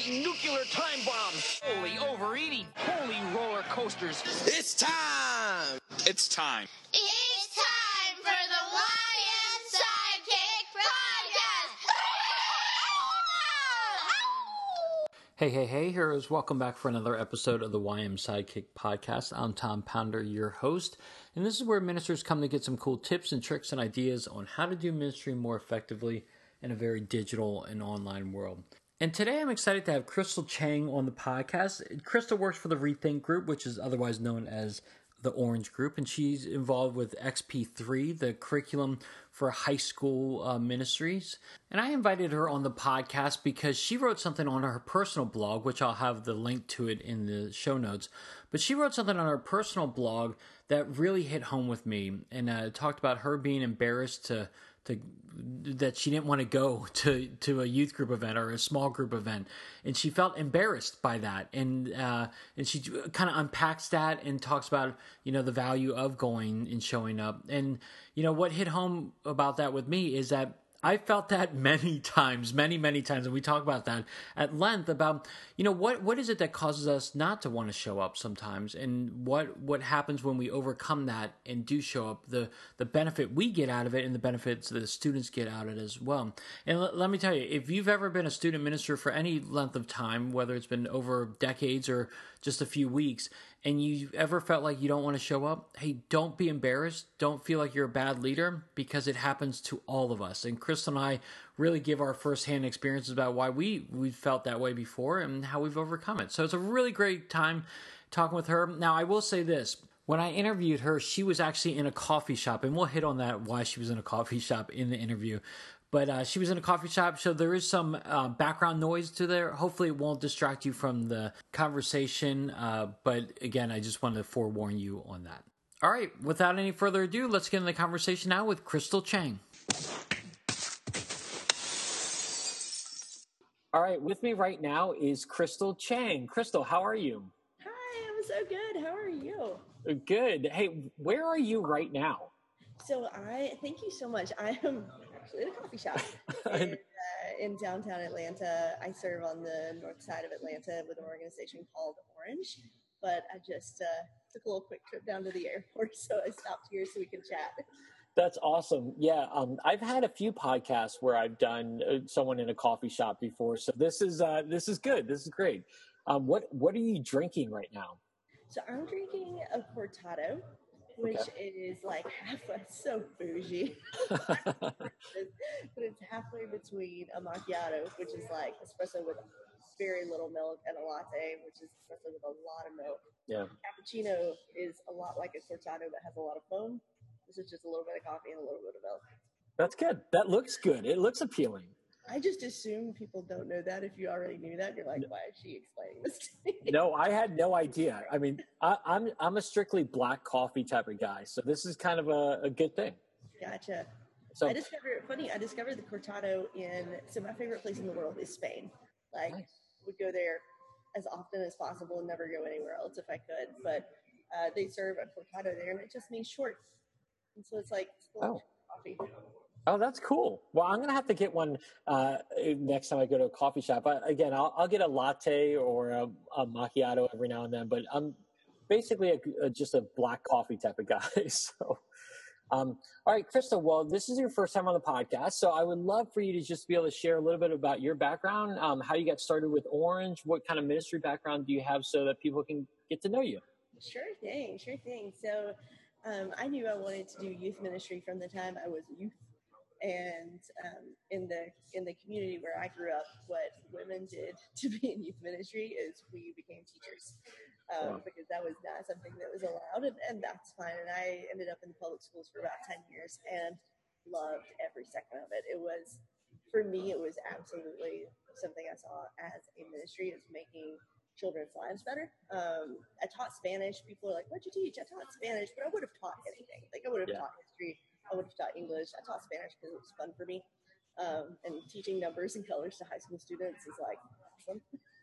holy nuclear time bomb, holy overeating, holy roller coasters. It's time! It's time. It's time for the YM Sidekick Podcast! Hey, heroes. Welcome back for another episode of the YM Sidekick Podcast. I'm Tom Pounder, your host, and this is where ministers come to get some cool tips and tricks and ideas on how to do ministry more effectively in a very digital and online world. And today I'm excited to have Crystal Chang on the podcast. Crystal works for the Rethink Group, which is otherwise known as the Orange Group, and she's involved with XP3, the curriculum for high school ministries. And I invited her on the podcast because she wrote something on her personal blog, which I'll have the link to it in the show notes. But she wrote something on her personal blog that really hit home with me, and talked about her being embarrassed that she didn't want to go to a youth group event or a small group event, and she felt embarrassed by that, and she kind of unpacks that and talks about the value of going and showing up. And what hit home about that with me is that I felt that many times, and we talk about that at length about, what is it that causes us not to want to show up sometimes, and what happens when we overcome that and do show up, the benefit we get out of it and the benefits the students get out of it as well. And let me tell you, if you've ever been a student minister for any length of time, whether it's been over decades or just a few weeks, and you ever felt like you don't want to show up, hey, don't be embarrassed. Don't feel like you're a bad leader, because it happens to all of us. And Crystal and I really give our firsthand experiences about why we felt that way before and how we've overcome it. So it's a really great time talking with her. Now, I will say this. When I interviewed her, she was actually in a coffee shop, and we'll hit on that, why she was in a coffee shop in the interview. But she was in a coffee shop, so there is some background noise to there. Hopefully it won't distract you from the conversation. But again, I just wanted to forewarn you on that. All right, without any further ado, let's get into the conversation now with Crystal Chang. All right, with me right now is Crystal Chang. Crystal, how are you? Hi, I'm so good. How are you? Good. Hey, where are you right now? So thank you so much. I am actually in a coffee shop in downtown Atlanta. I serve on the north side of Atlanta with an organization called Orange, but I just took a little quick trip down to the airport, so I stopped here so we can chat. That's awesome. Yeah, I've had a few podcasts where I've done someone in a coffee shop before, so this is good. This is great. What are you drinking right now? So I'm drinking a cortado, which is like so bougie, but it's halfway between a macchiato, which is like espresso with very little milk, and a latte, which is espresso with a lot of milk. Yeah. Cappuccino is a lot like a cortado that has a lot of foam. This is just a little bit of coffee and a little bit of milk. That's good. That looks good. It looks appealing. I just assume people don't know that. If you already knew that, you're like, why is she explaining this to me? No, I had no idea. I mean, I'm a strictly black coffee type of guy, so this is kind of a good thing. Gotcha. So I discovered the cortado so my favorite place in the world is Spain. Like, nice. Would go there as often as possible and never go anywhere else if I could. But they serve a cortado there, and it just means short. And so it's like coffee. Oh, that's cool. Well, I'm going to have to get one next time I go to a coffee shop. I'll get a latte or a macchiato every now and then, but I'm basically just a black coffee type of guy. So, all right, Crystal, well, this is your first time on the podcast, so I would love for you to just be able to share a little bit about your background, how you got started with Orange, what kind of ministry background do you have so that people can get to know you? Sure thing. So I knew I wanted to do youth ministry from the time I was a youth. And in the community where I grew up, what women did to be in youth ministry is we became teachers, because that was not something that was allowed, and that's fine. And I ended up in the public schools for about 10 years and loved every second of it. For me, it was absolutely something I saw as a ministry, is making children's lives better. I taught Spanish. People are like, what'd you teach? I taught Spanish, but I would have taught anything. Like, I would have taught history. I would have taught English. I taught Spanish because it was fun for me. And teaching numbers and colors to high school students is like awesome.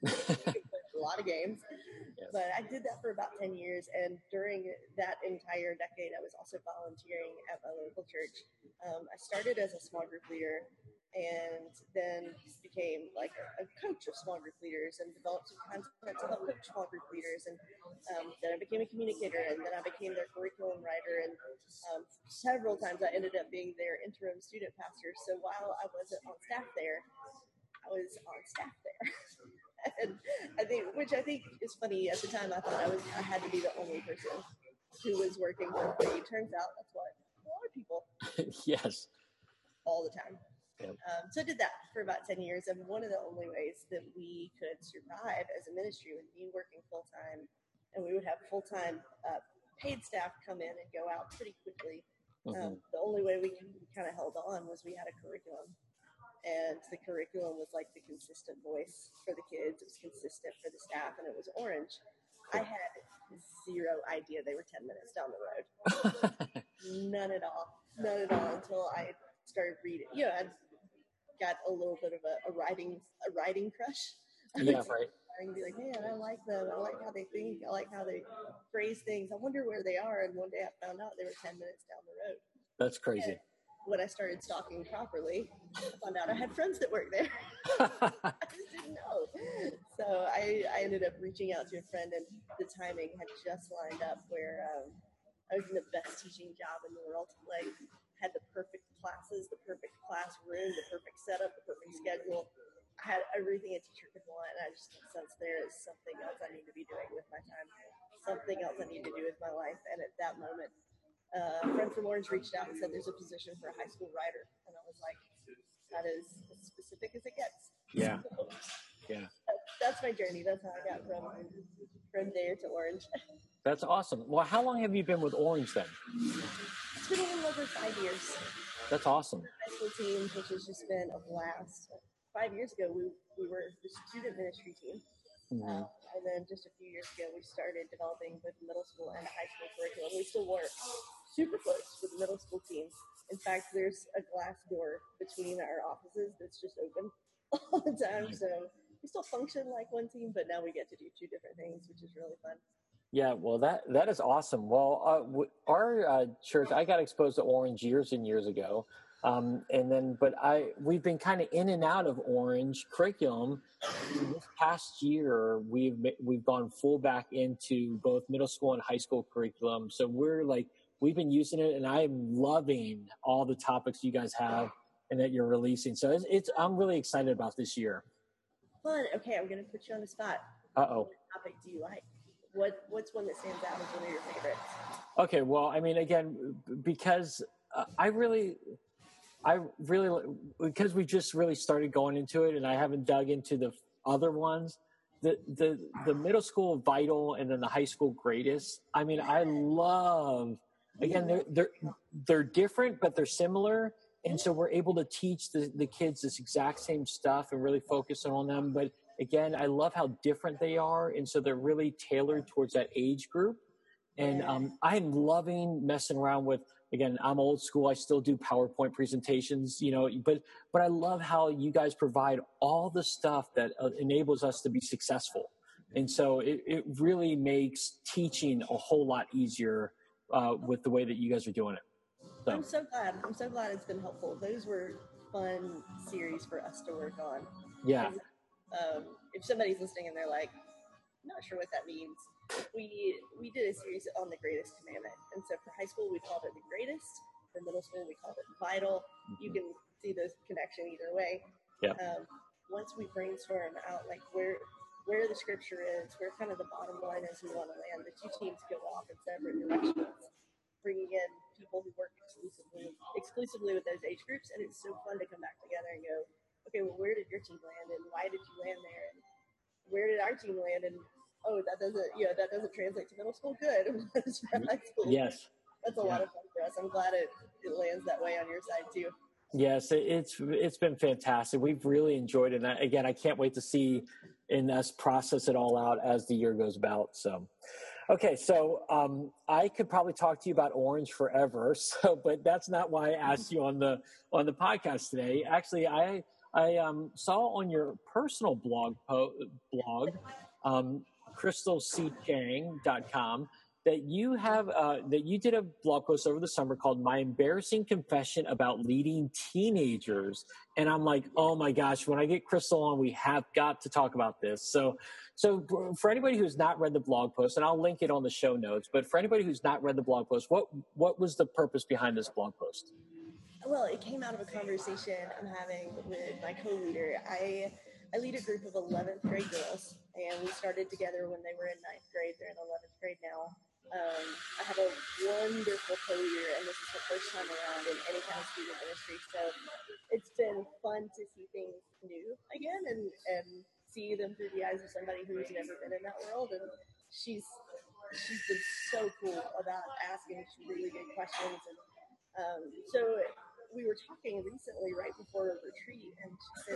A lot of games. Yes. But I did that for about 10 years. And during that entire decade, I was also volunteering at my local church. I started as a small group leader and then became like a coach of small group leaders and developed some content to help coach small group leaders. And then I became a communicator, and then I became their curriculum writer. And several times I ended up being their interim student pastor. So while I wasn't on staff there, I was on staff there. And which I think is funny. At the time, I thought I had to be the only person who was working for free. Turns out that's what a lot of people Yes. all the time. Yep. So I did that for about 10 years. And one of the only ways that we could survive as a ministry would be working full time. And we would have full-time paid staff come in and go out pretty quickly. The only way we kind of held on was we had a curriculum. And the curriculum was like the consistent voice for the kids. It was consistent for the staff, and it was Orange. I had zero idea they were 10 minutes down the road. None at all until I started reading. I got a little bit of a writing crush. Yeah, right. And be like, man, I like them. I like how they think. I like how they phrase things. I wonder where they are. And one day I found out they were 10 minutes down the road. That's crazy. And when I started stalking properly, I found out I had friends that worked there. I just didn't know. So I ended up reaching out to a friend, and the timing had just lined up where I was in the best teaching job in the world. Like, had the perfect classes, the perfect classroom, the perfect setup, the perfect schedule. I had everything a teacher could want, and I just sensed there is something else I need to be doing with my time, something else I need to do with my life. And at that moment, a friend from Orange reached out and said there's a position for a high school writer, and I was like, that is as specific as it gets. Yeah. So, Yeah. that's my journey. That's how I got from there to Orange. That's awesome. Well, how long have you been with Orange then? It's been a little over 5 years. That's awesome. High school team, which has just been a blast. 5 years ago, we were the student ministry team. And then just a few years ago, we started developing with middle school and high school curriculum. We still work super close with the middle school team. In fact, there's a glass door between our offices that's just open all the time. So we still function like one team, but now we get to do two different things, which is really fun. Yeah, well, that is awesome. Well, our church, I got exposed to Orange years and years ago. We've been kind of in and out of Orange curriculum. This past year, we've gone full back into both middle school and high school curriculum. So we've been using it, and I'm loving all the topics you guys have and that you're releasing. So I'm really excited about this year. Fun. Okay, I'm going to put you on the spot. Uh-oh. What topic do you like? What's one that stands out as one of your favorites? Okay, well, I mean, again, because because we just really started going into it, and I haven't dug into the other ones. The middle school Vital, and then the high school Greatest. I mean, I love. Again, they're different, but they're similar, and so we're able to teach the kids this exact same stuff and really focus on them. But again, I love how different they are, and so they're really tailored towards that age group. And I'm loving messing around with. Again, I'm old school. I still do PowerPoint presentations, but I love how you guys provide all the stuff that enables us to be successful. And so it really makes teaching a whole lot easier with the way that you guys are doing it. So. I'm so glad it's been helpful. Those were fun series for us to work on. Yeah. If somebody's listening and they're like, I'm not sure what that means. We did a series on the Greatest Commandment. And so for high school, we called it the Greatest. For middle school, we called it Vital. You can see the connection either way. Yeah. Once we brainstorm out like where the scripture is, where kind of the bottom line is we want to land, the two teams go off in separate directions, bringing in people who work exclusively with those age groups. And it's so fun to come back together and go, okay, well, where did your team land, and why did you land there, and where did our team land, and that doesn't translate to middle school. Good. High school. Yes. That's a lot of fun for us. I'm glad it lands that way on your side too. Yes, it's been fantastic. We've really enjoyed it. And again, I can't wait to see us process it all out as the year goes about. So, okay, so I could probably talk to you about Orange forever. But that's not why I asked you on the podcast today. Actually, I saw on your personal blog, crystalcchang.com, that you have that you did a blog post over the summer called "My Embarrassing Confession About Leading Teenagers," and I'm like, oh my gosh, when I get Crystal on, we have got to talk about this. So for anybody who's not read the blog post, and I'll link it on the show notes, but for anybody who's not read the blog post, what was the purpose behind this blog post? Well, it came out of a conversation I'm having with my co-leader. I lead a group of 11th grade girls, and we started together when they were in 9th grade. They're in 11th grade now. I have a wonderful co-leader, and this is her first time around in any kind of student ministry. So it's been fun to see things new again and see them through the eyes of somebody who's never been in that world. And she's been so cool about asking really good questions. And so we were talking recently right before a retreat, and she said,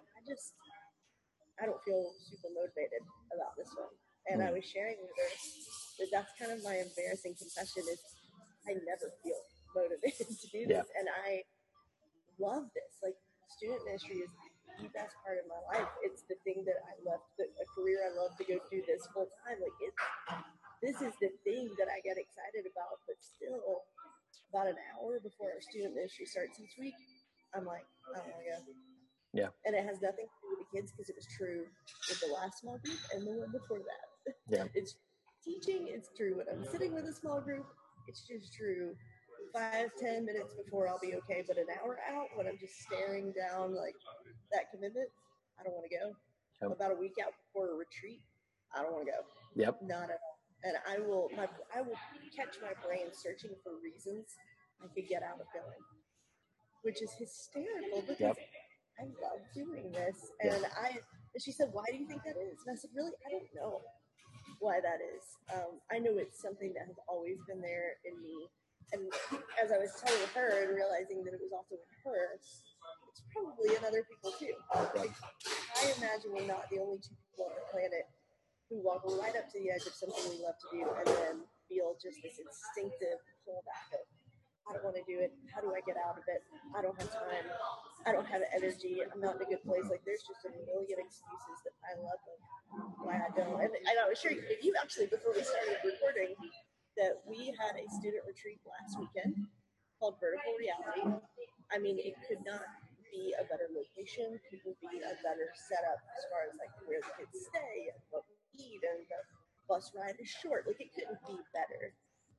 I don't feel super motivated about this one. And I was sharing with her that that's kind of my embarrassing confession is I never feel motivated to do this. And I love this. Like, student ministry is the best part of my life. It's the thing that I love, a career I love to go do this full time. Like, this is the thing that I get excited about, but still about an hour before our student ministry starts each week, I'm like, I don't want to go. Yeah. And it has nothing to do with the kids, because it was true with the last small group and the one before that. Yeah. It's teaching. It's true when I'm sitting with a small group. It's just true 5-10 minutes before I'll be okay. But an hour out, when I'm just staring down like that commitment, I don't want to go. Yep. About a week out before a retreat, I don't want to go. Yep. Not at all. And I will catch my brain searching for reasons I could get out of going, which is hysterical because I love doing this. And and she said, why do you think that is? And I said, really, I don't know why that is. I know it's something that has always been there in me. And as I was telling her and realizing that it was also in her, it's probably in other people too. I imagine we're not the only two people on the planet who walk right up to the edge of something we love to do and then feel just this instinctive pullback of, I don't want to do it. How do I get out of it? I don't have time. I don't have energy. I'm not in a good place. Like, there's just a million excuses that I love of why I don't. And I was sure you actually, before we started recording, that we had a student retreat last weekend called Vertical Reality. I mean, it could not be a better location, couldn't be a better setup as far as like where the kids stay and what we eat, and the bus ride is short. Like, it couldn't be better.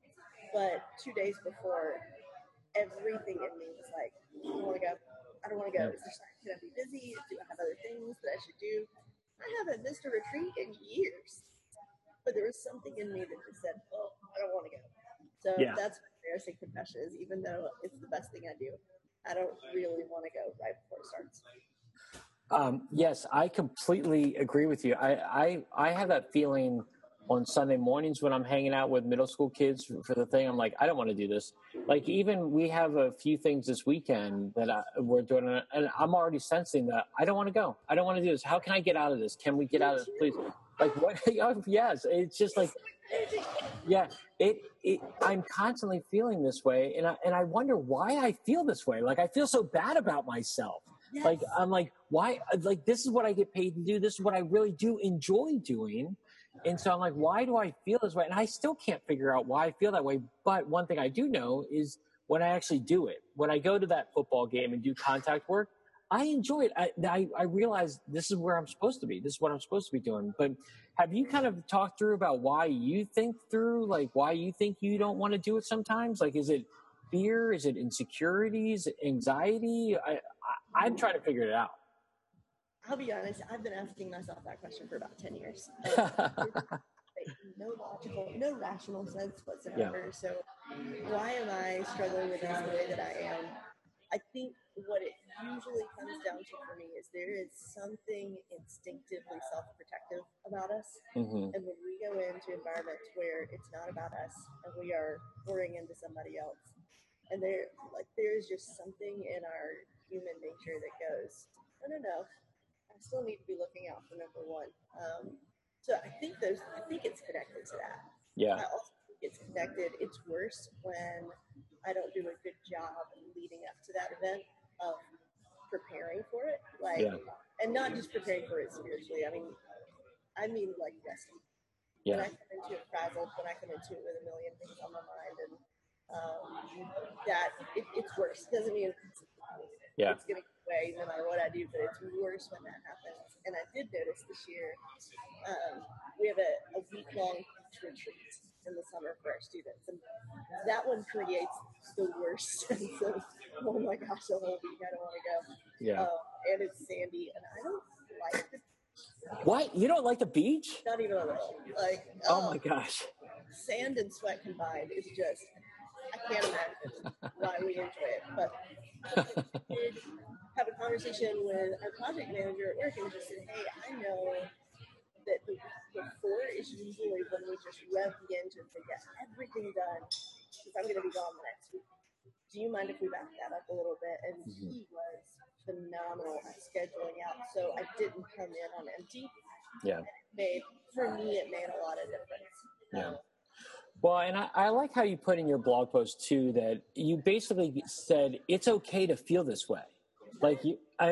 But 2 days before, everything in me was like, I don't want to go. I don't want to go. Is there something? Can I be busy? Do I have other things that I should do? I haven't missed a retreat in years. But there was something in me that just said, oh, I don't want to go. So that's my embarrassing confession is, even though it's the best thing I do, I don't really want to go right before it starts. Yes, I completely agree with you. I have that feeling on Sunday mornings when I'm hanging out with middle school kids for the thing. I'm like, I don't want to do this. Like, even we have a few things this weekend that we're doing, and I'm already sensing that I don't want to go. I don't want to do this. How can I get out of this? Can we get out of this, please? Like, what? Yes, it's just like, I'm constantly feeling this way, and I wonder why I feel this way. Like, I feel so bad about myself. Yes. Like, I'm like, why? Like, this is what I get paid to do. This is what I really do enjoy doing. And so I'm like, why do I feel this way? And I still can't figure out why I feel that way. But one thing I do know is when I actually do it, when I go to that football game and do contact work, I enjoy it. I realize this is where I'm supposed to be. This is what I'm supposed to be doing. But have you kind of talked through about why you think you don't want to do it sometimes? Like, is it fear? Is it insecurities, anxiety? I'm trying to figure it out. I'll be honest, I've been asking myself that question for about 10 years. No rational sense whatsoever. Yeah. So why am I struggling with this the way that I am? I think what it usually comes down to for me is there is something instinctively self-protective about us. Mm-hmm. And when we go into environments where it's not about us and we are pouring into somebody else, and there's just something in our human nature that goes, no, I still need to be looking out for number one. So I think it's connected to that. Yeah. I also think it's connected. It's worse when I don't do a good job leading up to that event of preparing for it. And not just preparing for it spiritually. I mean like resting. And I come into it frazzled, but I come into it with a million things on my mind, and that it's worse. Doesn't mean it's going to go away no matter what I do, but it's worse when that happens. And I did notice this year, we have a week-long retreat in the summer for our students, and that one creates the worst sense of, oh my gosh, the whole week I don't want to go. And it's sandy, and I don't like the What? You don't like the beach? Not even a little. Like, oh my gosh. Sand and sweat combined is just, I can't imagine why we enjoy it. But I did have a conversation with our project manager at work and just said, hey, I know that the before is usually when we just rev the engine to get everything done because I'm going to be gone the next week. Do you mind if we back that up a little bit? And he was phenomenal at scheduling out, so I didn't come in on empty. For me, it made a lot of difference. Well, and I like how you put in your blog post too that you basically said it's okay to feel this way. Like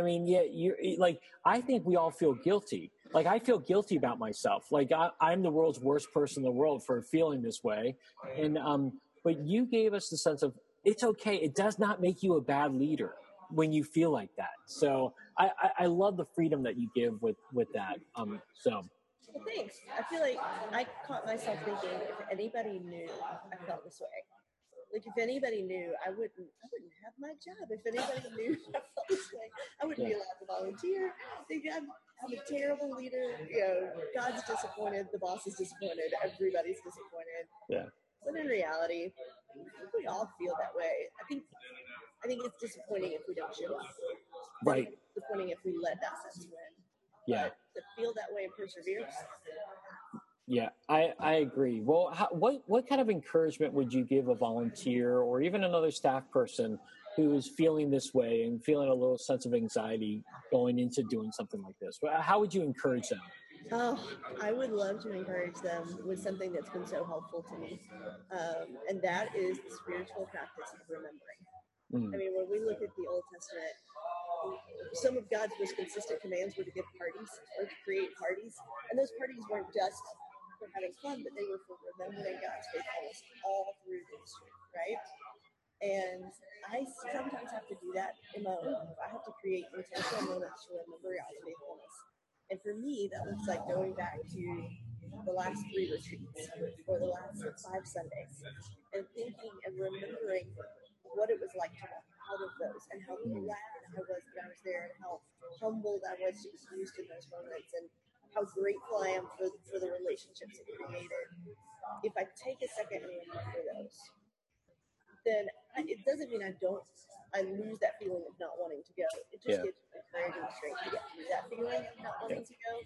I think we all feel guilty. Like I feel guilty about myself. Like I'm the world's worst person in the world for feeling this way, and but you gave us the sense of it's okay. It does not make you a bad leader when you feel like that. So I love the freedom that you give with that. Well, thanks. I feel like I caught myself thinking if anybody knew I felt this way. Like if anybody knew, I wouldn't have my job. If anybody knew I felt this way, I wouldn't be allowed to volunteer. I'm a terrible leader. You know, God's disappointed, the boss is disappointed, everybody's disappointed. But in reality, we all feel that way. I think it's disappointing if we don't show up. Right. It's disappointing if we let that sense win. But to feel that way and persevere. Yeah, I agree. Well, what kind of encouragement would you give a volunteer or even another staff person who is feeling this way and feeling a little sense of anxiety going into doing something like this? How would you encourage them? Oh, I would love to encourage them with something that's been so helpful to me, and that is the spiritual practice of remembering. I mean, when we look at the Old Testament, some of God's most consistent commands were to give parties or to create parties, and those parties weren't just for having fun, but they were for remembering God's faithfulness all through history, right? And I sometimes have to do that in my own life. I have to create intentional moments to remember God's faithfulness. And for me, that looks like going back to the last 3 retreats or the last 5 Sundays and thinking and remembering what it was like to walk out of those and how glad I was that I was there and how humbled I was to be used in those moments and how grateful I am for the relationships it created. If I take a second and remember those, then it doesn't mean I lose that feeling of not wanting to go. It just gives me the courage and the strength to get through that feeling of not wanting to go.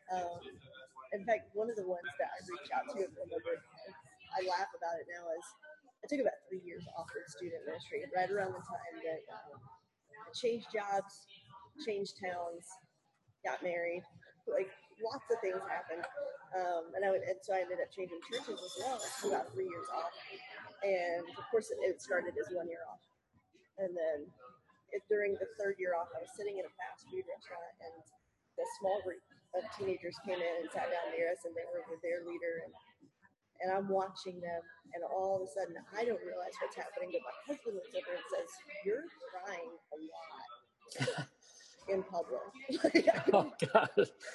In fact, one of the ones that I reached out to and remembered, I laugh about it now, is I took about 3 years off of student ministry right around the time that I changed jobs, changed towns, got married, like lots of things happened. And so I ended up changing churches as well. So about 3 years off. And of course it started as 1 year off. And then during the 3rd year off, I was sitting in a fast food restaurant and a small group of teenagers came in and sat down near us and they were with their leader and I'm watching them and all of a sudden I don't realize what's happening, but my husband looks over and says, "You're crying a lot." In public. Oh, God.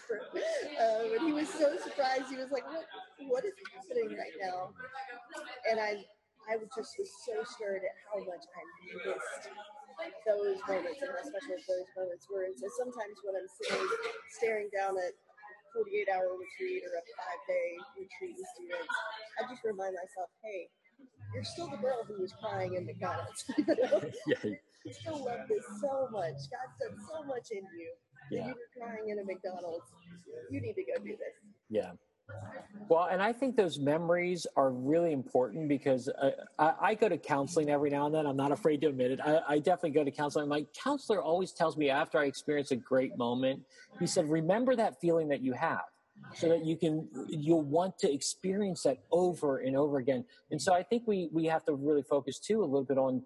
And he was so surprised. He was like, what is happening right now? And I was so stirred at how much I missed those moments and how special those moments were. And so sometimes when I'm staring down at 48-hour retreat or a 5-day retreat with students, I just remind myself, hey, you're still the girl who was crying in McDonald's. You still love this so much. God's done so much in you. You were crying in a McDonald's. You need to go do this. Yeah. Well, and I think those memories are really important because I go to counseling every now and then. I'm not afraid to admit it. I definitely go to counseling. My counselor always tells me after I experience a great moment, he said, remember that feeling that you have so that you'll want to experience that over and over again. And so I think we have to really focus too a little bit on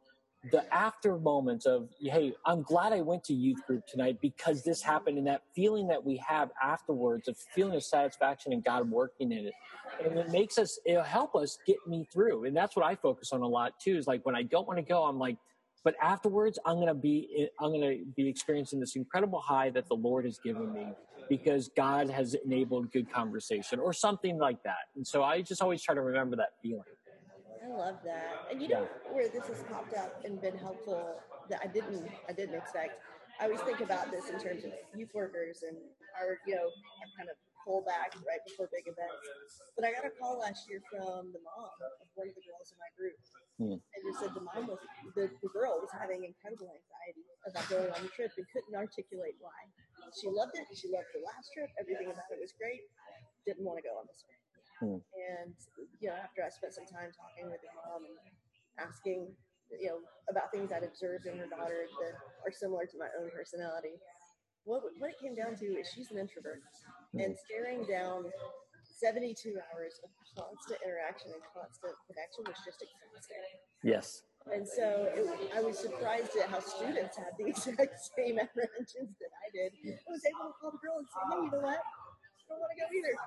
the after moments of, hey, I'm glad I went to youth group tonight because this happened, and that feeling that we have afterwards of feeling of satisfaction and God working in it. And it'll help us get me through. And that's what I focus on a lot too, is like when I don't want to go, I'm like, but afterwards I'm going to be experiencing this incredible high that the Lord has given me because God has enabled good conversation or something like that. And so I just always try to remember that feeling. I love that. And you know where this has popped up and been helpful that I didn't expect. I always think about this in terms of youth workers and our kind of pullback right before big events. But I got a call last year from the mom of one of the girls in my group. And just said the girl was having incredible anxiety about going on the trip and couldn't articulate why. She loved it. She loved the last trip. Everything about it was great. Didn't want to go on this one. And after I spent some time talking with the mom and asking about things I'd observed in her daughter that are similar to my own personality, what it came down to is she's an introvert, and staring down 72 hours of constant interaction and constant connection was just exhausting. Yes. And so I was surprised at how students had the exact same apprehensions that I did. I was able to call the girl and say, hey, you know what? I don't want to go either.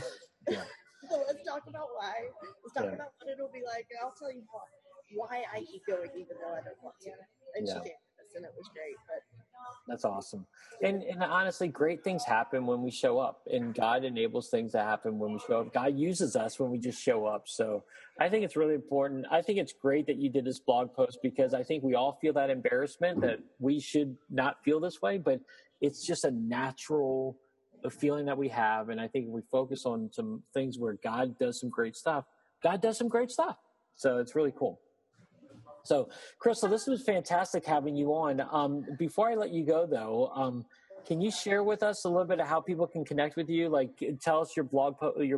So let's talk about why. Let's talk about what it'll be like. And I'll tell you why I keep going even though I don't want to. And she did this, and it was great. But that's awesome. And honestly, great things happen when we show up, and God enables things to happen when we show up. God uses us when we just show up. So I think it's really important. I think it's great that you did this blog post because I think we all feel that embarrassment that we should not feel this way, but it's just a natural feeling that we have. And I think if we focus on some things where God does some great stuff, God does some great stuff. So it's really cool. So, Crystal, this was fantastic having you on. Before I let you go, though, can you share with us a little bit of how people can connect with you? Like, tell us your blog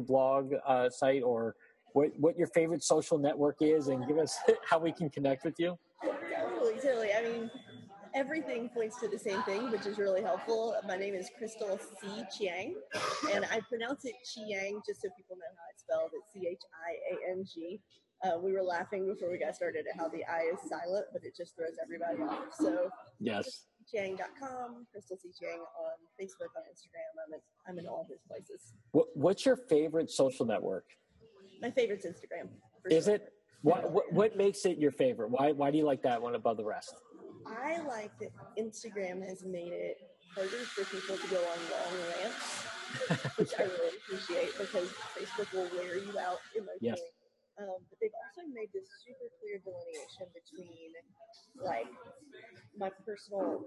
site, or what your favorite social network is, and give us how we can connect with you. Totally. I mean, everything points to the same thing, which is really helpful. My name is Crystal C. Chiang, and I pronounce it Chiang just so people know how it's spelled. It's Chiang. We were laughing before we got started at how the I is silent, but it just throws everybody off. So yes, Chiang.com, Crystal C. Chiang on Facebook, on Instagram. I'm in all his places. What's your favorite social network? My favorite's Instagram. Is it? What makes it your favorite? Why do you like that one above the rest? I like that Instagram has made it harder for people to go on long rants, which I really appreciate because Facebook will wear you out emotionally. Yes. But they've also made this super clear delineation between like my personal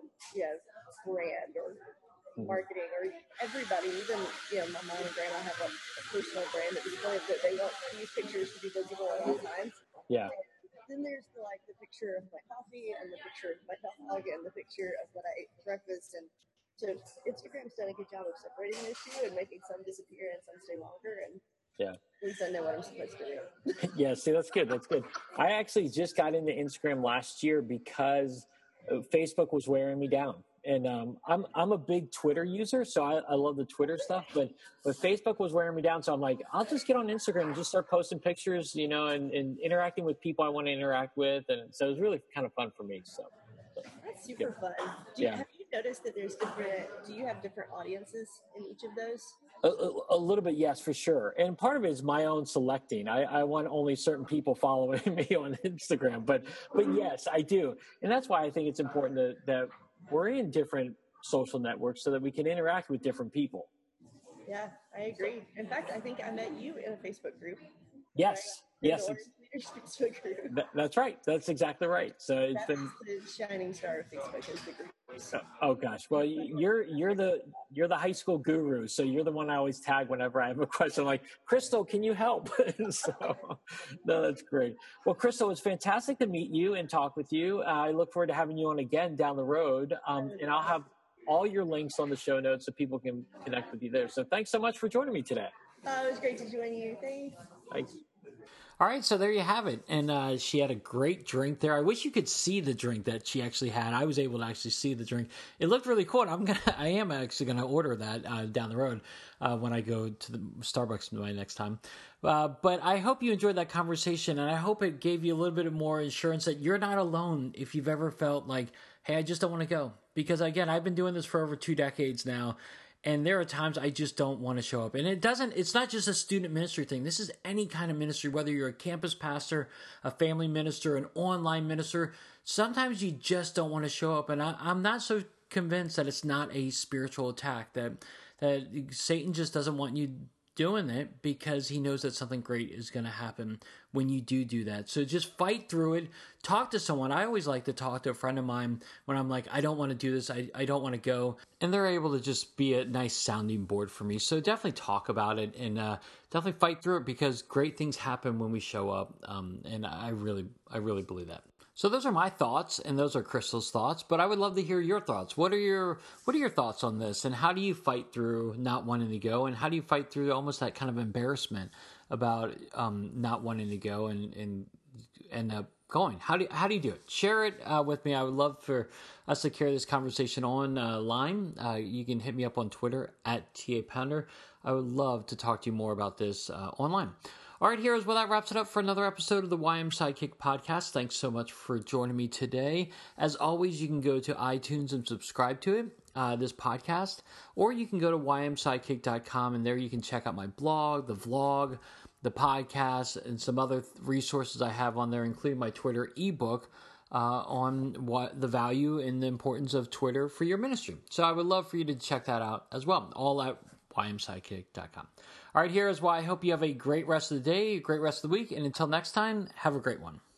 brand or marketing, or everybody, even my mom and grandma have a personal brand that they want these pictures to be visible at all times. Yeah. Then there's the picture of my coffee and the picture of my dog and the picture of what I ate for breakfast. And so Instagram's done a good job of separating those two and making some disappear and some stay longer. And at least I know what I'm supposed to do. Yeah, see, that's good. That's good. I actually just got into Instagram last year because Facebook was wearing me down. And I'm a big Twitter user, so I love the Twitter stuff. But Facebook was wearing me down, so I'm like, I'll just get on Instagram and just start posting pictures, and interacting with people I want to interact with. And so it was really kind of fun for me. So that's super fun. Have you noticed that there's do you have different audiences in each of those? A little bit, yes, for sure. And part of it is my own selecting. I want only certain people following me on Instagram. But yes, I do. And that's why I think it's important that we're in different social networks so that we can interact with different people. Yeah, I agree. In fact, I think I met you in a Facebook group. Yes. Yes. Facebook group. That's right. That's exactly right. So That's the shining star of Facebook is the groups. Oh gosh. Well, you're the high school guru. So you're the one I always tag whenever I have a question. I'm like, Crystal, can you help? So no, that's great. Well, Crystal, it's fantastic to meet you and talk with you. I look forward to having you on again down the road. And I'll have all your links on the show notes so people can connect with you there. So thanks so much for joining me today. It was great to join you. Thanks. All right, so there you have it. And she had a great drink there. I wish you could see the drink that she actually had. I was able to actually see the drink. It looked really cool. I am actually gonna order that down the road when I go to the Starbucks my next time. But I hope you enjoyed that conversation, and I hope it gave you a little bit more assurance that you're not alone if you've ever felt like, hey, I just don't want to go. Because again, I've been doing this for over 2 decades now. And there are times I just don't want to show up. And it's not just a student ministry thing. This is any kind of ministry, whether you're a campus pastor, a family minister, an online minister. Sometimes you just don't want to show up. And I'm not so convinced that it's not a spiritual attack, that Satan just doesn't want you doing it because he knows that something great is going to happen when you do that. So just fight through it. Talk to someone. I always like to talk to a friend of mine when I'm like, I don't want to do this. I don't want to go. And they're able to just be a nice sounding board for me. So definitely talk about it and definitely fight through it because great things happen when we show up. And I really believe that. So those are my thoughts, and those are Crystal's thoughts. But I would love to hear your thoughts. What are your thoughts on this, and how do you fight through not wanting to go, and how do you fight through almost that kind of embarrassment about not wanting to go and end up going? How do you do it? Share it with me. I would love for us to carry this conversation online. You can hit me up on Twitter at @TA Pounder. I would love to talk to you more about this online. All right, heroes, well, that wraps it up for another episode of the YM Sidekick Podcast. Thanks so much for joining me today. As always, you can go to iTunes and subscribe to it, this podcast, or you can go to ymsidekick.com, and there you can check out my blog, the vlog, the podcast, and some other resources I have on there, including my Twitter ebook on what the value and the importance of Twitter for your ministry. So I would love for you to check that out as well, all at ymsidekick.com. All right, here's why. I hope you have a great rest of the day, a great rest of the week, and until next time, have a great one.